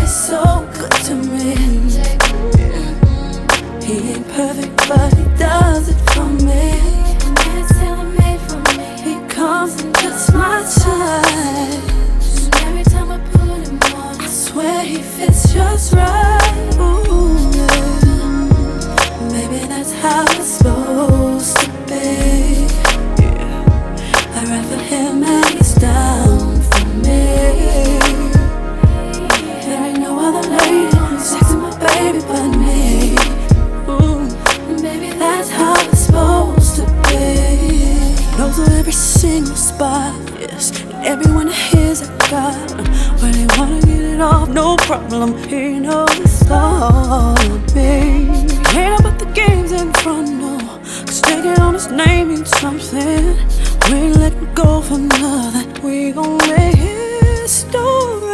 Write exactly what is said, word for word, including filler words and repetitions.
he's so good to me. Yeah. He ain't perfect, but he does it for me. It's tailor-made for me. He comes in just my size. And every time I put him on, I swear he fits just right. Ooh, yeah. Maybe that's how it's supposed to be. Yeah. I ride for him and he's down for me. There ain't no other lady sexing my baby but me. Ooh. and baby, That's how it's supposed to be. Knows every single spot, yes, and everyone hears I got him. When they wanna get it off, no problem. He knows it's all me. Ain't about the games in front, no. Cause taking on his name means something. We ain't letting go for nothing. We gon' make history.